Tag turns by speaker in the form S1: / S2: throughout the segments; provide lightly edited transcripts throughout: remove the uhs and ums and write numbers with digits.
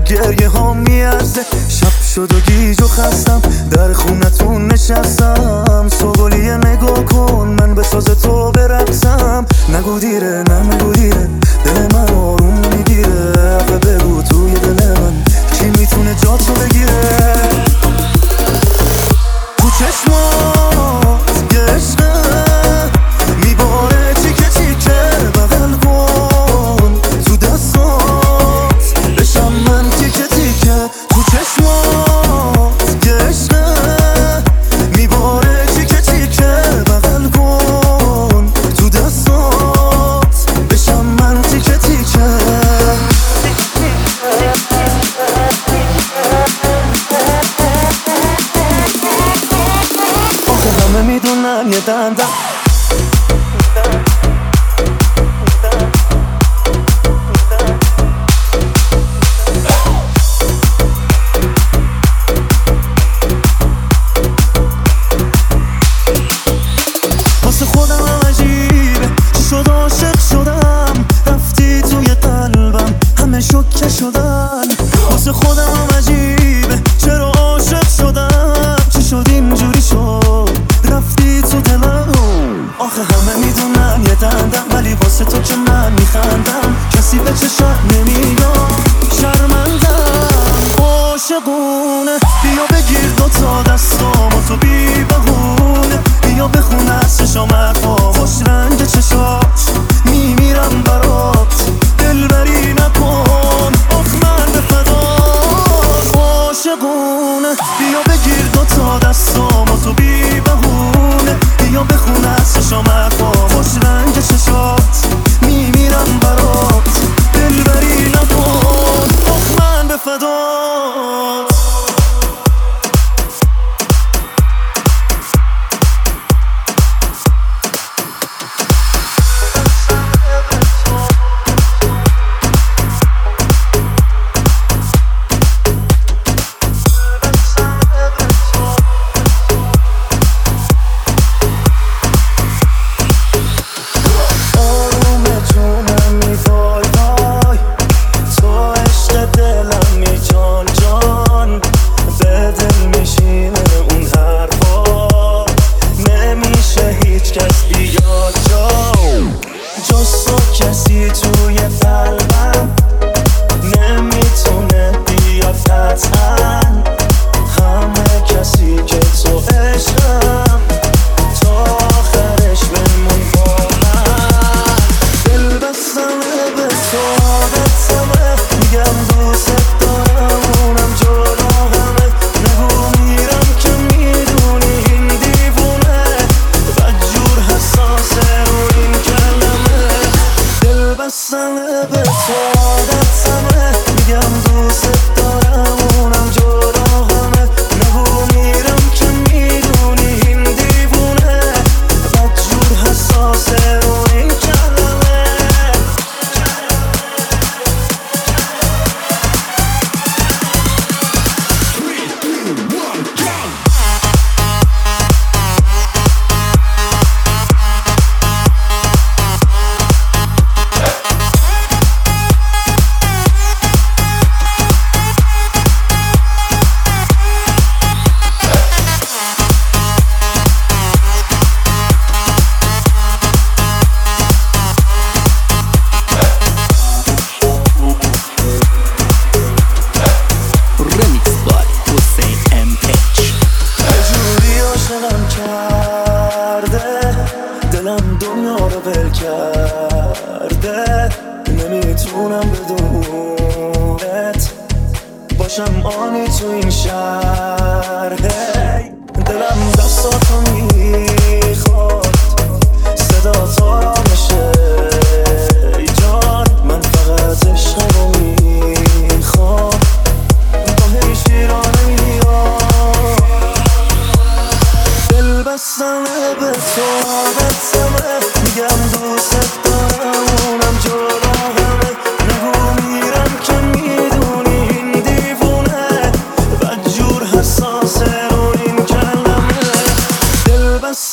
S1: گریه ها میارزه. شب شد و گیج و خستم در خونتون نشستم. سوگلیه نگاه کن من به ساز تو برقصم. نگو دیره نه نگو دیره دل من آروم نمیگیره. آخه بگو توی دل من کی میتونه جاتو بگیره. تو چشمات یه عشقه میباره تیکه تیکه بغل کن. تو دستات بشم من تیکه تیکه. تو چشمات یه عشقه میباره تیکه تیکه بغل کن. تو دستات بشم من تیکه تیکه. آخه همه میدونن یه دندم واسه خودم عجیبه چی شد عاشق شدم. رفتی توی قلبم همه شوکه شدن. واسه خودم عجیبه چرا عاشق شدم. چی شد اینجوری شد رفتی تو دلم. آخه همه میدونن یه دندم ولی واسه تو که من میخندم. کسی به چشم نمیگم شرمندم. عاشقونه بیا بگیر دوتا دستامو تو بی بهونه. بیا بخون از چشام حرفا خوش رنگ چشات میمیرم برات. دلبری نکن آخ من به فدات. عاشقونه بیا بگیر دوتا دستامو تو بی بهونه. بیا بخون از چشام حرفا خوش رنگ چشات میمیرم برات. دلبری نکن آخ من به فدات. کسی توی قلبم نمیتونه بیاد قطعا. همه کسی که تو عشقم تا آخرش بمون با من. دل بستمه به تو عادتمه میگم دوست دارم اونم جدا همه. نگو میرم که میدونی این دیوونه بدجور حساسه رو این کلمه. دل بستمه به تو عادتمه میگم دوست دارم اونم جدا همه. نگو میرم که میدونی این دیوونه بدجور حساسه رو این کلمه. دلم دنیا رو ول کرده نمیتونم بدونت باشم آنی تو این شهر. دلم دستاتو میخواد صدا تو را بشه ای جان. من فقط عشق رو میخوام با هی شیرانه میاد. دل بستمه به تو عادتمه میگم دوست دارم اونم جدا همه. نگو میرم که میدونی این دیوونه بدجور حساسه رو این کلمه. دل بستمه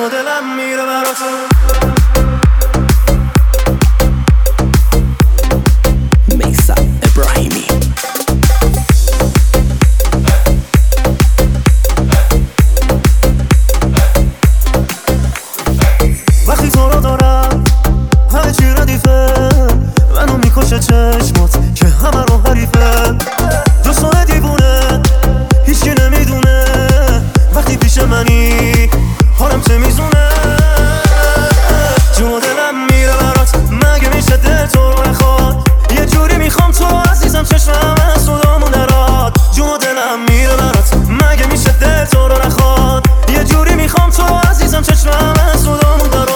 S1: دلم میره براتون.
S2: میثم ابراهیمی.
S1: وقتی تو رو دارم همه چی ردیفه، منو میکشه چشمات که همه رو حریفه. دوستان دیوونه هیچی نمیدونه، وقتی پیش منی حالم چه میزونه. جون دلم میره برات، مگه میشه دل تو رو نخواد؟ یه جوری میخوام تو عزیزم چشمم از صدامون نراد. جون دلم میره برات، مگه میشه دل تو رو نخواد؟ یه جوری میخوام تو عزیزم چشمم از صدامون نراد.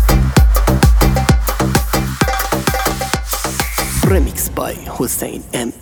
S2: Remix by Hussein M.